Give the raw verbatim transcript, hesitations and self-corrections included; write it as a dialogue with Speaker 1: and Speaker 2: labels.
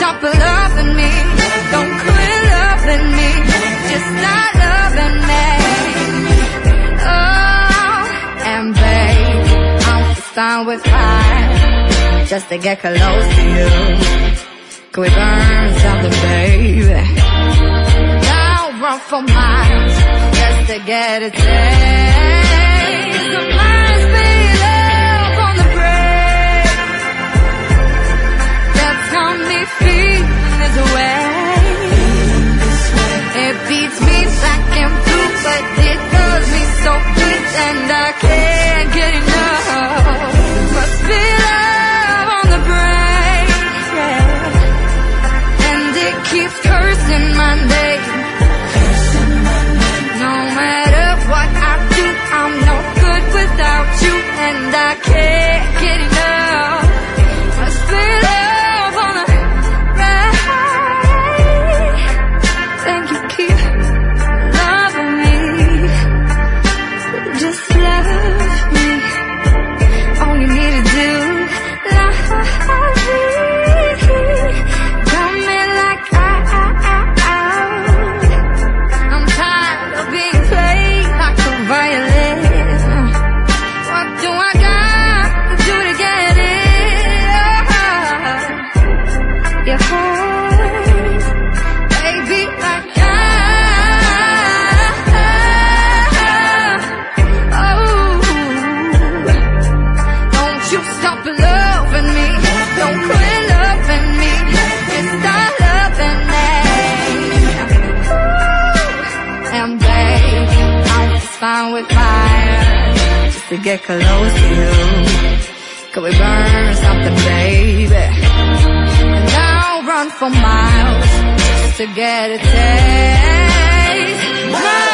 Speaker 1: stop loving me. Don't quit loving me. Just start loving me. Oh, and babe, I'm fine with fire, just to get close to you. Can we burn something, baby? Now run for miles, just to get a taste. There must be love on the brain that's got me feeling this way. It beats me back and through, but it does me so good, and I can't get enough. Must be love on the brain, yeah. And it keeps cursing my name. No matter what I do, I'm no good without you, and I can't get enough. Must be love on the brain. Thank you, keep loving me. Just love me. All you need to do, love me. Got me like I, I, I, I. I'm tired of being played like a violin. What do I got to do to get it? Your heart, baby, like I. You stop loving me. Don't quit loving me. Just start loving me. Ooh. And baby, I'm fine with fire, just to get close to you. Could we burn something, baby? And now run for miles, just to get a taste.